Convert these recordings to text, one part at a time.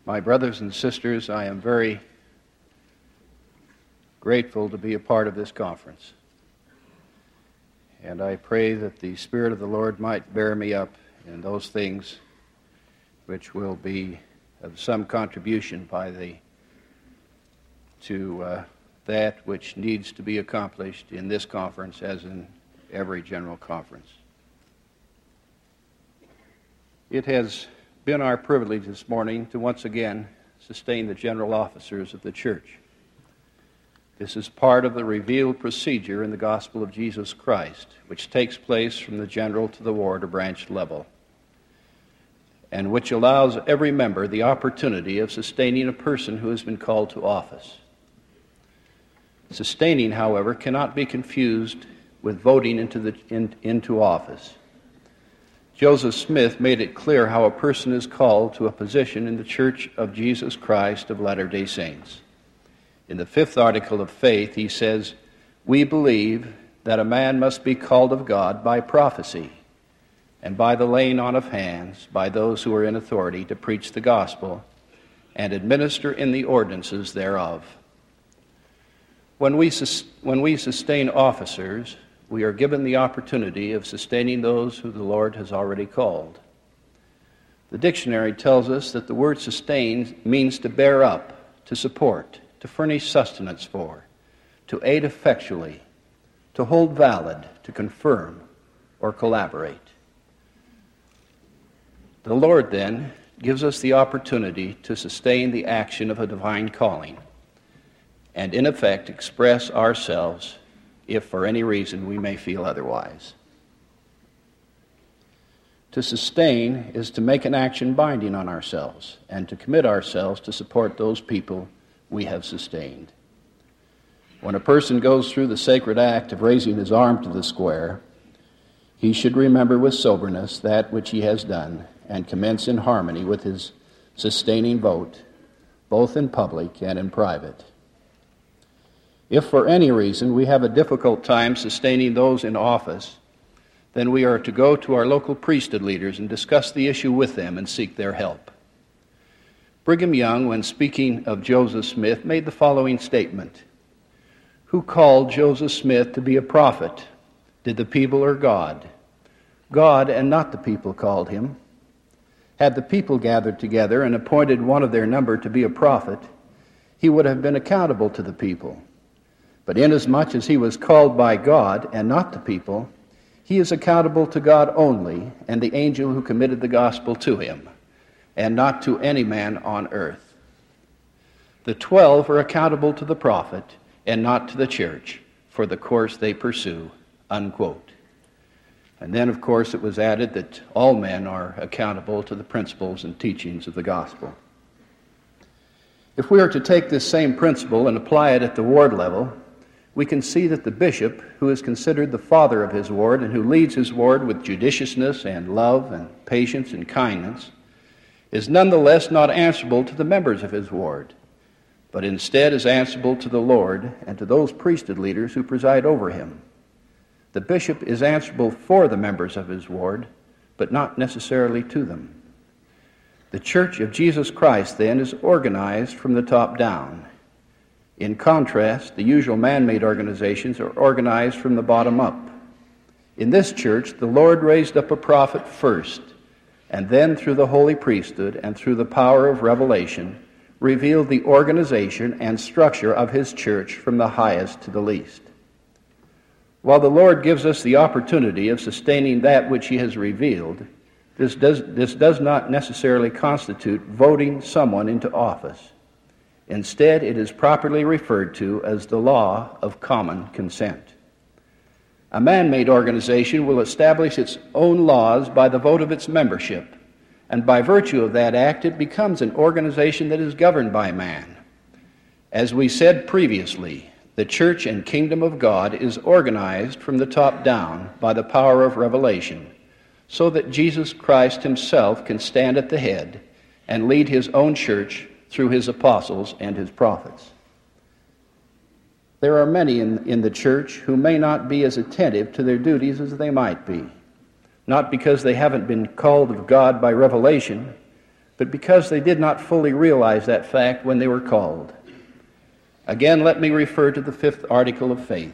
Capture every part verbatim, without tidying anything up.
My brothers and sisters, I am very grateful to be a part of this conference. And I pray that the Spirit of the Lord might bear me up in those things which will be of some contribution by the to uh, that which needs to be accomplished in this conference as in every general conference. It has been our privilege this morning to once again sustain the general officers of the church. This is part of the revealed procedure in the gospel of Jesus Christ, which takes place from the general to the ward or branch level, and which allows every member the opportunity of sustaining a person who has been called to office. Sustaining, however, cannot be confused with voting into, the, in, into office. Joseph Smith made it clear how a person is called to a position in the Church of Jesus Christ of Latter-day Saints. In the fifth article of faith, he says, "We believe that a man must be called of God by prophecy, and by the laying on of hands by those who are in authority to preach the gospel and administer in the ordinances thereof." When we, sus- when we sustain officers, we are given the opportunity of sustaining those who the Lord has already called. The dictionary tells us that the word sustain means to bear up, to support, to furnish sustenance for, to aid effectually, to hold valid, to confirm, or collaborate. The Lord, then, gives us the opportunity to sustain the action of a divine calling, and in effect express ourselves if for any reason we may feel otherwise. To sustain is to make an action binding on ourselves and to commit ourselves to support those people we have sustained. When a person goes through the sacred act of raising his arm to the square, he should remember with soberness that which he has done and commence in harmony with his sustaining vote, both in public and in private. If for any reason we have a difficult time sustaining those in office, then we are to go to our local priesthood leaders and discuss the issue with them and seek their help. Brigham Young, when speaking of Joseph Smith, made the following statement: "Who called Joseph Smith to be a prophet? Did the people or God? God and not the people called him. Had the people gathered together and appointed one of their number to be a prophet, he would have been accountable to the people. But inasmuch as he was called by God and not the people, he is accountable to God only and the angel who committed the gospel to him, and not to any man on earth. The twelve are accountable to the prophet and not to the church for the course they pursue," unquote. And then, of course, it was added that all men are accountable to the principles and teachings of the gospel. If we are to take this same principle and apply it at the ward level, we can see that the bishop, who is considered the father of his ward and who leads his ward with judiciousness and love and patience and kindness, is nonetheless not answerable to the members of his ward, but instead is answerable to the Lord and to those priesthood leaders who preside over him. The bishop is answerable for the members of his ward, but not necessarily to them. The Church of Jesus Christ, then, is organized from the top down. In contrast, the usual man-made organizations are organized from the bottom up. In this church, the Lord raised up a prophet first, and then through the holy priesthood and through the power of revelation, revealed the organization and structure of his church from the highest to the least. While the Lord gives us the opportunity of sustaining that which he has revealed, this does, this does not necessarily constitute voting someone into office. Instead, it is properly referred to as the law of common consent. A man-made organization will establish its own laws by the vote of its membership, and by virtue of that act, it becomes an organization that is governed by man. As we said previously, the church and kingdom of God is organized from the top down by the power of revelation, so that Jesus Christ himself can stand at the head and lead his own church through his apostles and his prophets. There are many in, in the church who may not be as attentive to their duties as they might be, not because they haven't been called of God by revelation, but because they did not fully realize that fact when they were called. Again, let me refer to the fifth article of faith.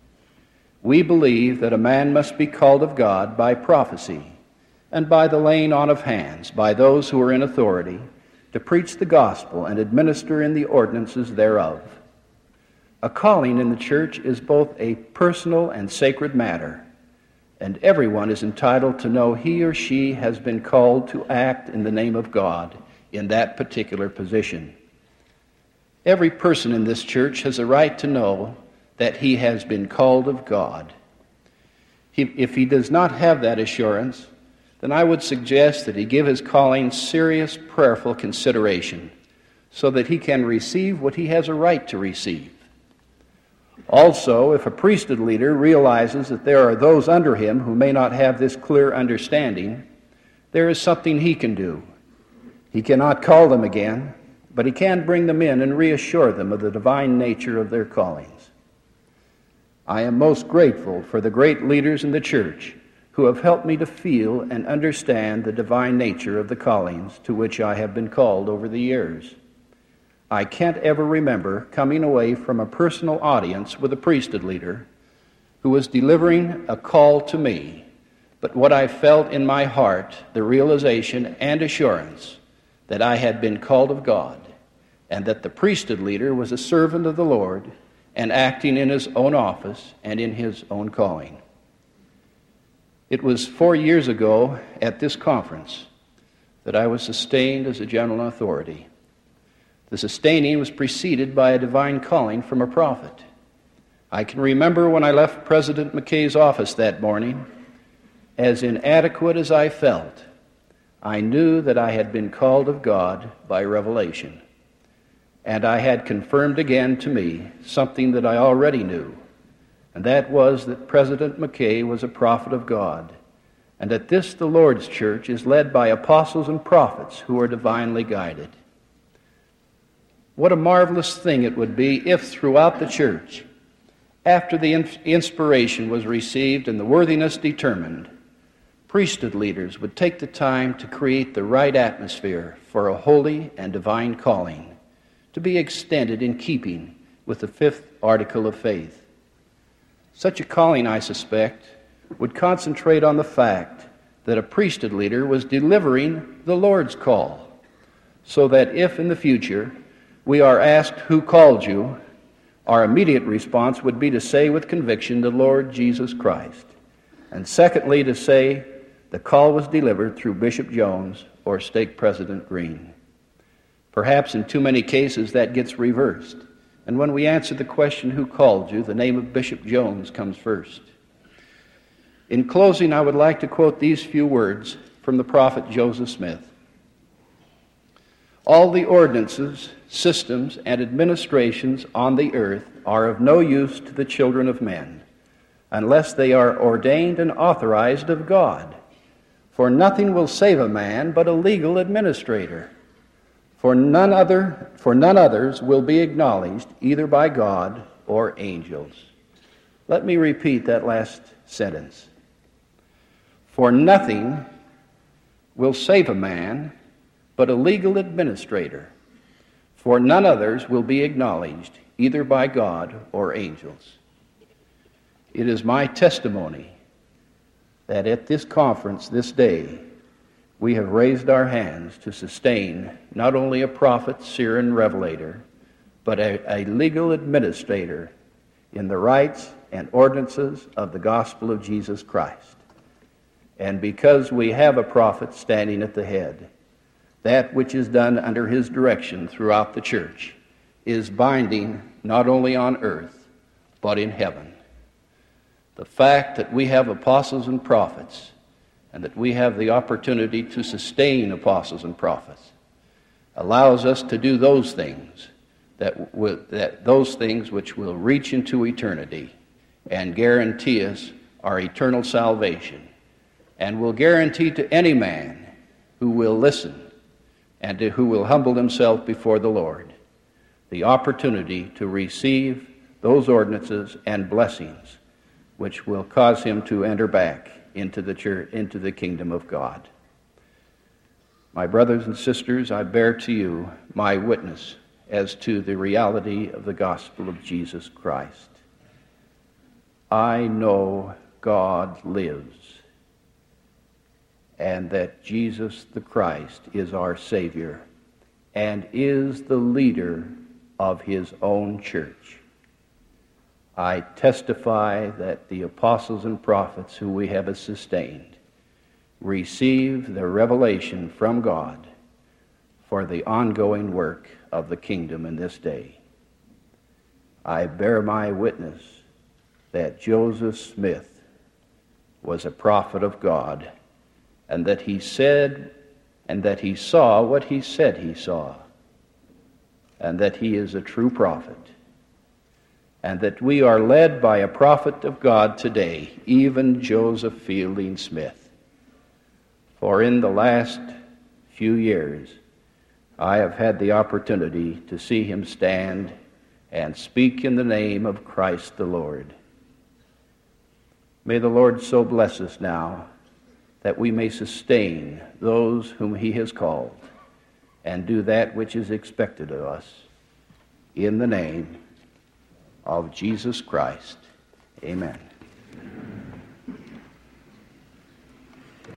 We believe that a man must be called of God by prophecy and by the laying on of hands by those who are in authority to preach the gospel and administer in the ordinances thereof. A calling in the church is both a personal and sacred matter, and everyone is entitled to know he or she has been called to act in the name of God in that particular position. Every person in this church has a right to know that he has been called of God. He, if he does not have that assurance, then I would suggest that he give his calling serious prayerful consideration so that he can receive what he has a right to receive. Also, if a priesthood leader realizes that there are those under him who may not have this clear understanding, there is something he can do. He cannot call them again, but he can bring them in and reassure them of the divine nature of their callings. I am most grateful for the great leaders in the church who have helped me to feel and understand the divine nature of the callings to which I have been called over the years. I can't ever remember coming away from a personal audience with a priesthood leader who was delivering a call to me, but what I felt in my heart, the realization and assurance that I had been called of God, and that the priesthood leader was a servant of the Lord and acting in his own office and in his own calling. It was four years ago at this conference that I was sustained as a general authority. The sustaining was preceded by a divine calling from a prophet. I can remember when I left President McKay's office that morning, as inadequate as I felt, I knew that I had been called of God by revelation. And I had confirmed again to me something that I already knew, and that was that President McKay was a prophet of God, and that this, the Lord's church, is led by apostles and prophets who are divinely guided. What a marvelous thing it would be if throughout the church, after the inspiration was received and the worthiness determined, priesthood leaders would take the time to create the right atmosphere for a holy and divine calling to be extended in keeping with the fifth article of faith. Such a calling, I suspect, would concentrate on the fact that a priesthood leader was delivering the Lord's call, so that if in the future we are asked, "Who called you?" our immediate response would be to say with conviction, "The Lord Jesus Christ." And secondly, to say, "The call was delivered through Bishop Jones or Stake President Green." Perhaps in too many cases that gets reversed. And when we answer the question, "Who called you?" the name of Bishop Jones comes first. In closing, I would like to quote these few words from the prophet Joseph Smith. "All the ordinances, systems, and administrations on the earth are of no use to the children of men, unless they are ordained and authorized of God. For nothing will save a man but a legal administrator. For none other, for none others will be acknowledged either by God or angels." Let me repeat that last sentence. For nothing will save a man but a legal administrator. For none others will be acknowledged either by God or angels. It is my testimony that at this conference this day, we have raised our hands to sustain not only a prophet, seer, and revelator, but a, a legal administrator in the rites and ordinances of the gospel of Jesus Christ. And because we have a prophet standing at the head, that which is done under his direction throughout the church is binding not only on earth, but in heaven. The fact that we have apostles and prophets, and that we have the opportunity to sustain apostles and prophets, allows us to do those things that, will, that those things which will reach into eternity and guarantee us our eternal salvation, and will guarantee to any man who will listen and to, who will humble himself before the Lord the opportunity to receive those ordinances and blessings which will cause him to enter back into the church, into the kingdom of God. My brothers and sisters, I bear to you my witness as to the reality of the gospel of Jesus Christ. I know God lives, and that Jesus the Christ is our Savior and is the leader of his own church. I testify that the apostles and prophets who we have sustained receive the revelation from God for the ongoing work of the kingdom in this day. I bear my witness that Joseph Smith was a prophet of God, and that he said and that he saw what he said he saw, and that he is a true prophet, and that we are led by a prophet of God today, even Joseph Fielding Smith. For in the last few years, I have had the opportunity to see him stand and speak in the name of Christ the Lord. May the Lord so bless us now that we may sustain those whom he has called and do that which is expected of us. In the name of Jesus Christ, amen.